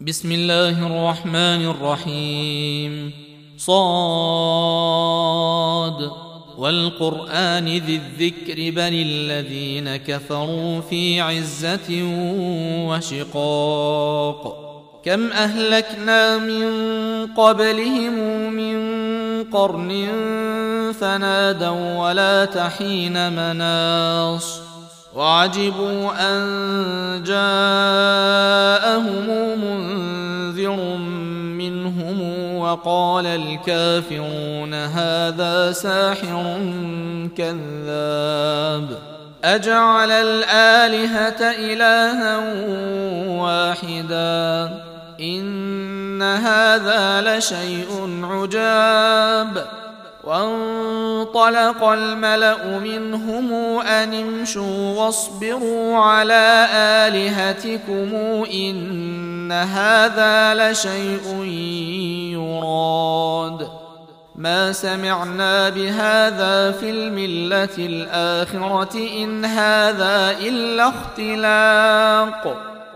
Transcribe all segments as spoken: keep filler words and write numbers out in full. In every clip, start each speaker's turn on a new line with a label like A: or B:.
A: بسم الله الرحمن الرحيم. صاد والقرآن ذي الذكر بل الذين كفروا في عزة وشقاق. كم أهلكنا من قبلهم من قرن فنادوا ولا تحين مناص وعجبوا أن جاءهم منذر منهم وقال الكافرون هذا ساحر كذاب أجعل الآلهة إلها واحدا إن هذا لشيء عجاب. وانطلق الملأ منهم أن امشوا واصبروا على آلهتكم إن هذا لشيء يراد ما سمعنا بهذا في الملة الآخرة إن هذا إلا اختلاق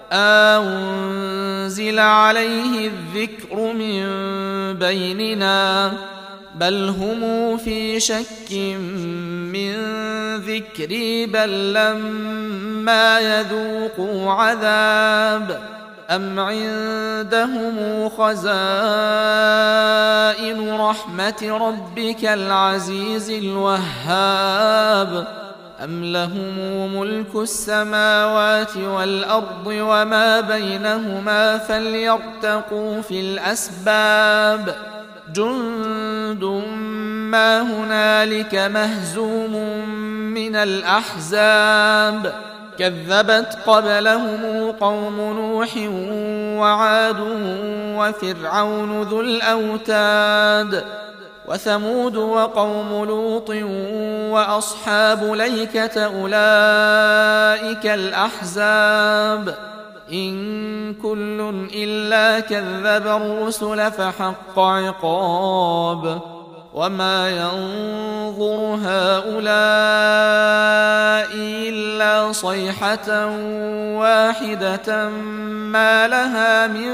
A: أنزل عليه الذكر من بيننا بل هم في شك من ذكري بل لما يذوقوا عذاب أم عندهم خزائن رحمة ربك العزيز الوهاب أم لهم ملك السماوات والأرض وما بينهما فليرتقوا في الأسباب جند ما هنالك مهزوم من الأحزاب كذبت قبلهم قوم نوح وعاد وفرعون ذو الأوتاد وثمود وقوم لوط وأصحاب ليكة أولئك الأحزاب إن كل إلا كذب الرسل فحق عقاب وما ينظر هؤلاء إلا صيحة واحدة ما لها من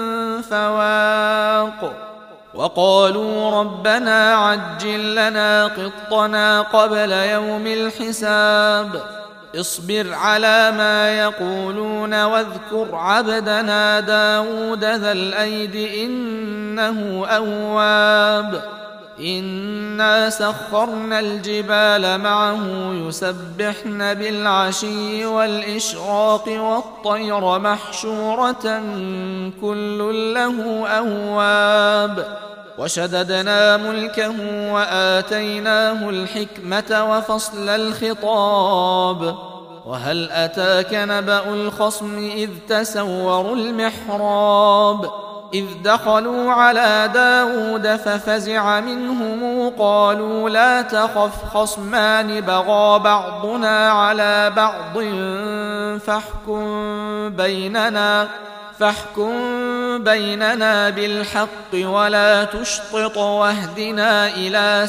A: فواق وقالوا ربنا عجل لنا قطنا قبل يوم الحساب اصبر على ما يقولون واذكر عبدنا داود ذا الأيد إنه أواب إنا سخرنا الجبال معه يسبحن بالعشي والإشراق والطير محشورة كل له أواب وشددنا ملكه وآتيناه الحكمة وفصل الخطاب وهل أتاك نبأ الخصم إذ تسوروا المحراب إذ دخلوا على داود ففزع منهم قالوا لا تخف خصمان بغى بعضنا على بعض فاحكم بيننا فاحكم بيننا بالحق ولا تشطط واهدنا إلى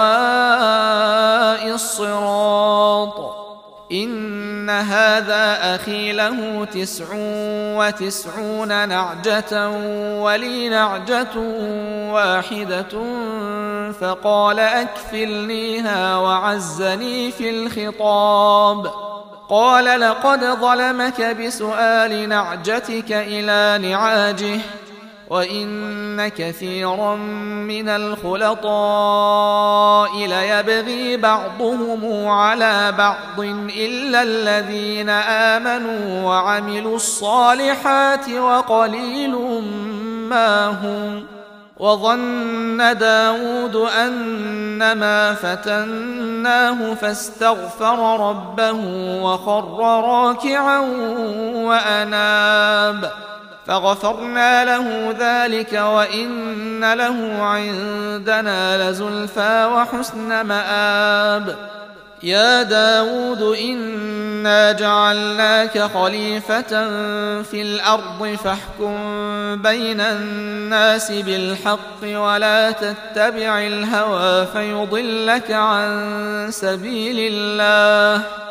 A: سواء الصراط إن هذا أخي له تسع وتسعون نعجة ولي نعجة واحدة فقال أكفلنيها وعزني في الخطاب قال لقد ظلمك بسؤال نعجتك إلى نعاجه وإن كثيرا من الخلطاء ليبغي بعضهم على بعض إلا الذين آمنوا وعملوا الصالحات وقليل ما هم وظن داود أنما فتناه فاستغفر ربه وخر راكعا وأناب فغفرنا له ذلك وإن له عندنا لزلفى وحسن مآب يا داود إنا جعلناك خليفة في الأرض فاحكم بين الناس بالحق ولا تتبع الهوى فيضلك عن سبيل الله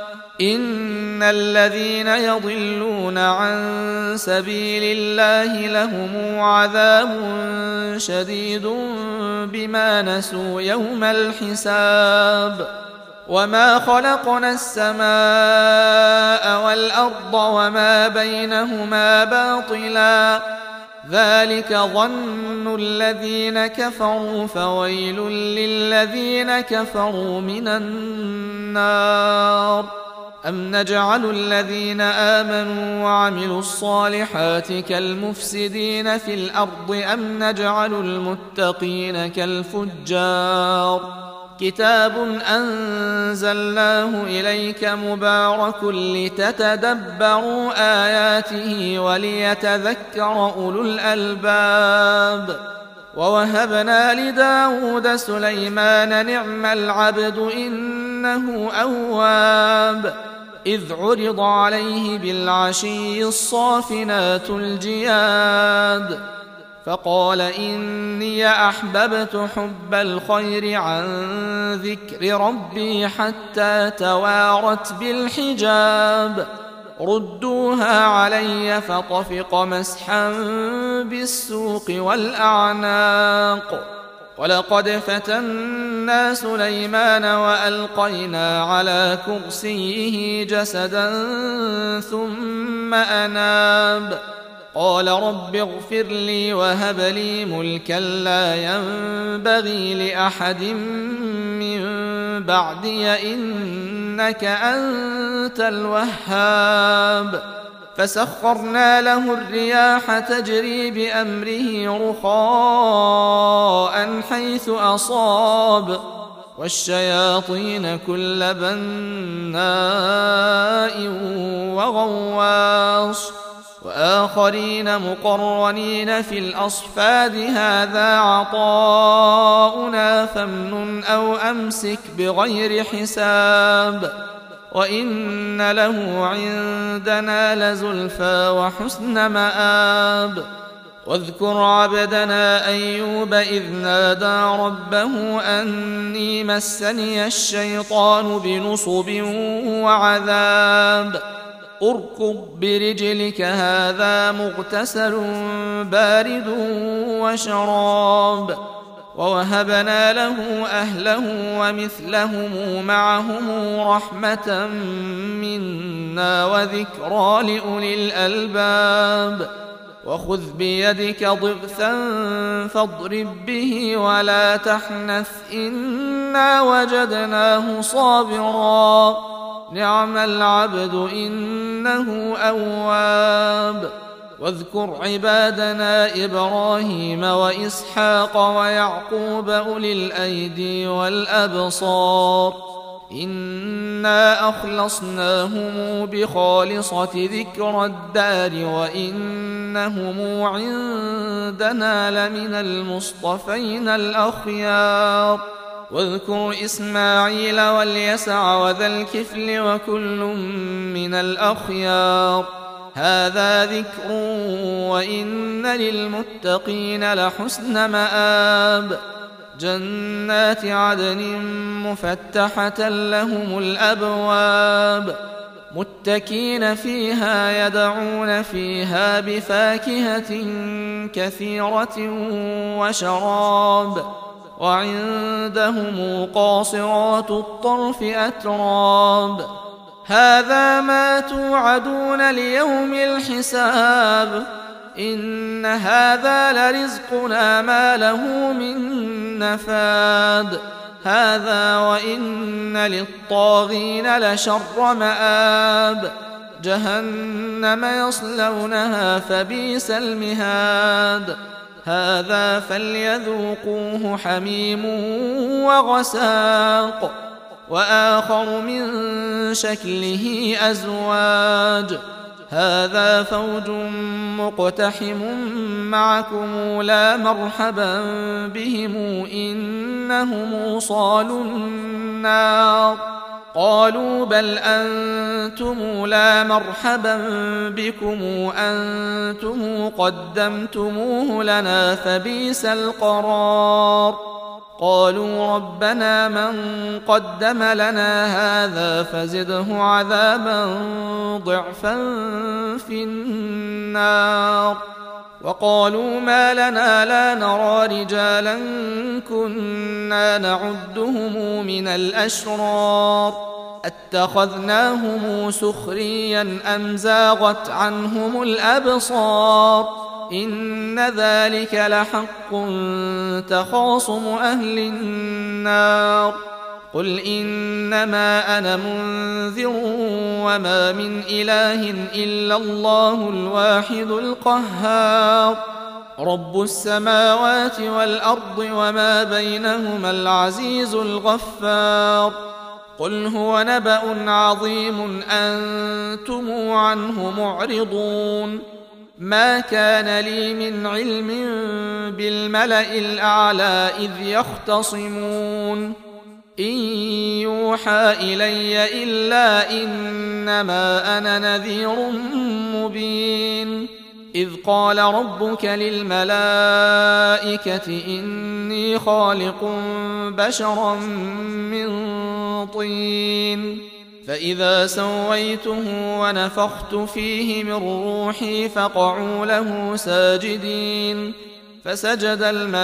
A: إن الذين يضلون عن سبيل الله لهم عذاب شديد بما نسوا يوم الحساب وما خلقنا السماء والأرض وما بينهما باطلا ذلك ظن الذين كفروا فويل للذين كفروا من النار أم نجعل الذين آمنوا وعملوا الصالحات كالمفسدين في الأرض أم نجعل المتقين كالفجار كتاب أنزلناه إليك مبارك لتتدبروا آياته وليتذكر أولو الألباب ووهبنا لداود سليمان نعم العبد إنه أواب إذ عرض عليه بالعشي الصافنات الجياد فقال إني أحببت حب الخير عن ذكر ربي حتى توارت بالحجاب ردوها علي فطفق مسحا بالسوق والأعناق ولقد فتنا سليمان وألقينا على كرسيه جسدا ثم أناب قال رب اغفر لي وهب لي ملكا لا ينبغي لأحد من بعدي إنك أنت الوهاب فسخرنا له الرياح تجري بأمره رخاء حيث أصاب والشياطين كل بناء وغواص وآخرين مقرنين في الأصفاد هذا عطاؤنا فامنن أو أمسك بغير حساب وإن له عندنا لزلفى وحسن مآب واذكر عبدنا أيوب إذ نادى ربه أني مسني الشيطان بنصب وعذاب اركض برجلك هذا مغتسل بارد وشراب ووهبنا له أهله ومثلهم معهم رحمة منا وذكرى لأولي الألباب وخذ بيدك ضغثا فاضرب به ولا تحنث إنا وجدناه صابرا نعم العبد إنه أواب واذكر عبادنا إبراهيم وإسحاق ويعقوب أولي الأيدي والأبصار إنا أخلصناهم بخالصة ذكر الدار وإنهم عندنا لمن المصطفين الأخيار واذكر إسماعيل واليسع وذا الكفل وكل من الأخيار هذا ذكر وإن للمتقين لحسن مآب جنات عدن مفتحة لهم الأبواب متكين فيها يدعون فيها بفاكهة كثيرة وشراب وعندهم قاصرات الطرف أتراب هذا ما توعدون ليوم الحساب إن هذا لرزقنا ما له من نفاد هذا وإن للطاغين لشر مآب جهنم يصلونها فبئس المهاد هذا فليذوقوه حميم وغساق وآخر من شكله أزواج هذا فوج مقتحم معكم لا مرحبا بهم إنهم صالوا النار قالوا بل أنتم لا مرحبا بكم أنتم قدمتموه لنا فبئس القرار قالوا ربنا من قدم لنا هذا فزده عذابا ضعفا في النار. وقالوا ما لنا لا نرى رجالا كنا نعدهم من الأشرار اتخذناهم سخريا أم زاغت عنهم الأبصار إن ذلك لحق تخاصم أهل النار. قل إنما أنا منذر وما من إله إلا الله الواحد القهار رب السماوات والأرض وما بينهما العزيز الغفار. قل هو نبأ عظيم أنتم عنه معرضون. ما كان لي من علم بالملأ الأعلى إذ يختصمون إن يوحى إلي إلا إنما أنا نذير مبين. إذ قال ربك للملائكة إني خالق بشرا من طين فإذا سويته ونفخت فيه من روحي فقعوا له ساجدين فسجد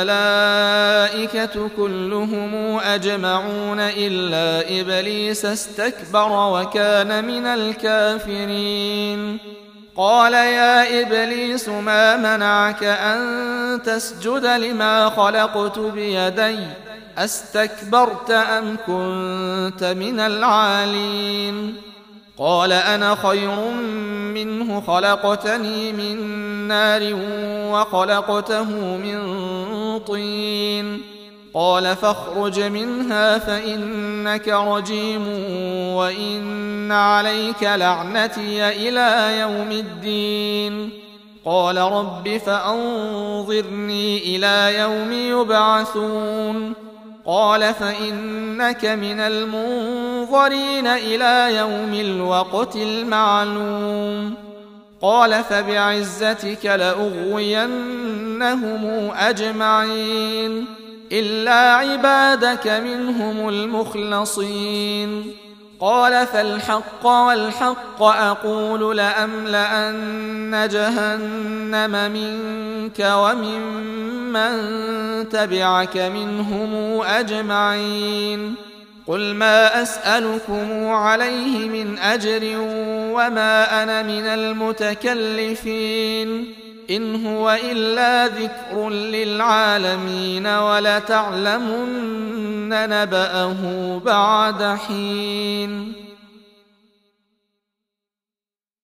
A: الملائكة كلهم أجمعون إلا إبليس استكبر وكان من الكافرين. قال يا إبليس ما منعك أن تسجد لما خلقت بيدي أستكبرت أم كنت من العالين؟ قال أنا خير منه خلقتني من نار وخلقته من طين. قال فاخرج منها فإنك رجيم وإن عليك لعنتي إلى يوم الدين. قال رب فأنظرني إلى يوم يبعثون. قال فإنك من المنظرين إلى يوم الوقت المعلوم. قال فبعزتك لأغوينهم أجمعين إلا عبادك منهم المخلصين. قال فالحق والحق أقول لأملأن جهنم منك وممن تبعك منهم أجمعين. قل ما أسألكم عليه من أجر وما أنا من المتكلفين إن هو إلا ذكر للعالمين ولتعلمن نبأه بعد حين.